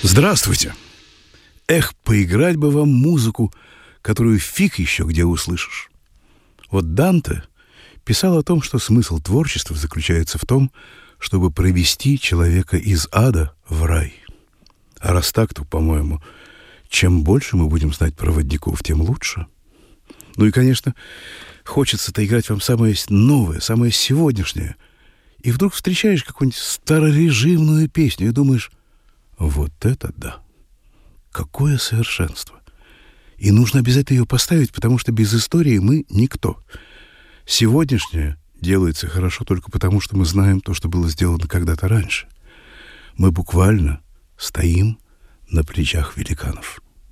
Здравствуйте! Эх, поиграть бы вам музыку, которую фиг еще где услышишь. Вот Данте писал о том, что смысл творчества заключается в том, чтобы провести человека из ада в рай. А раз так, то, по-моему, чем больше мы будем знать проводников, тем лучше. Ну и, конечно, хочется-то играть вам самое новое, самое сегодняшнее. И вдруг встречаешь какую-нибудь старорежимную песню и думаешь: вот это да! Какое совершенство! И нужно обязательно ее поставить, потому что без истории мы никто. Сегодняшнее делается хорошо только потому, что мы знаем то, что было сделано когда-то раньше. Мы буквально стоим на плечах великанов.